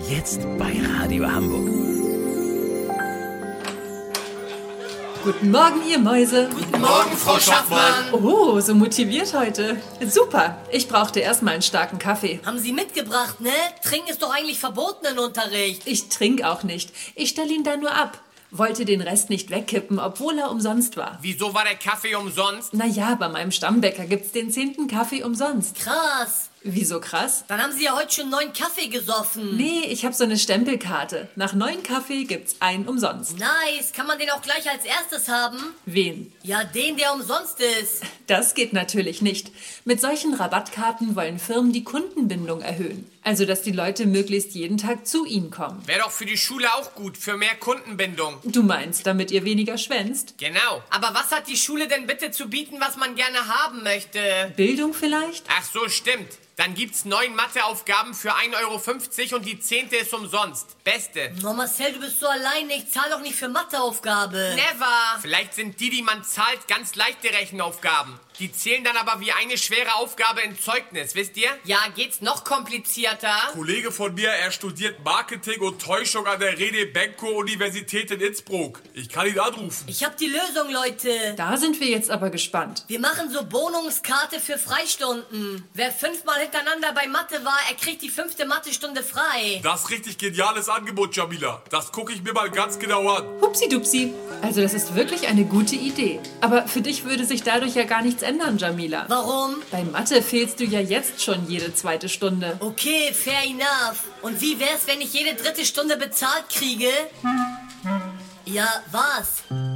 Jetzt bei Radio Hamburg. Guten Morgen, ihr Mäuse. Guten Morgen, Frau Schaffmann. Oh, so motiviert heute. Super, ich brauchte erstmal einen starken Kaffee. Haben Sie mitgebracht, ne? Trinken ist doch eigentlich verboten im Unterricht. Ich trinke auch nicht. Ich stelle ihn da nur ab. Wollte den Rest nicht wegkippen, obwohl er umsonst war. Wieso war der Kaffee umsonst? Naja, bei meinem Stammbäcker gibt's den 10. Kaffee umsonst. Krass. Wieso krass? Dann haben Sie ja heute schon 9 Kaffee gesoffen. Nee, ich habe so eine Stempelkarte. Nach 9 Kaffee gibt's einen umsonst. Nice. Kann man den auch gleich als erstes haben? Wen? Ja, den, der umsonst ist. Das geht natürlich nicht. Mit solchen Rabattkarten wollen Firmen die Kundenbindung erhöhen. Also, dass die Leute möglichst jeden Tag zu ihnen kommen. Wäre doch für die Schule auch gut, für mehr Kundenbindung. Du meinst, damit ihr weniger schwänzt? Genau. Aber was hat die Schule denn bitte zu bieten, was man gerne haben möchte? Bildung vielleicht? Ach so, stimmt. Dann gibt's 9 Matheaufgaben für 1,50 € und die 10. ist umsonst. Beste. Oh Marcel, du bist so alleine. Ich zahle doch nicht für Matheaufgabe. Never. Vielleicht sind die man zahlt, ganz leichte Rechenaufgaben. Die zählen dann aber wie eine schwere Aufgabe im Zeugnis, wisst ihr? Ja, geht's noch komplizierter? Kollege von mir, er studiert Marketing und Täuschung an der Rene Benko Universität in Innsbruck. Ich kann ihn anrufen. Ich hab die Lösung, Leute. Da sind wir jetzt aber gespannt. Wir machen so Bonungskarte für Freistunden. Wer 5-mal hintereinander bei Mathe war, er kriegt die 5. Mathestunde frei. Das ist richtig geniales Angebot, Jamila. Das gucke ich mir mal ganz genau an. Hupsi-dupsi. Also das ist wirklich eine gute Idee. Aber für dich würde sich dadurch ja gar nichts ändern, Jamila. Warum? Bei Mathe fehlst du ja jetzt schon jede 2. Stunde. Okay, fair enough. Und wie wär's, wenn ich jede 3. Stunde bezahlt kriege? Ja, was?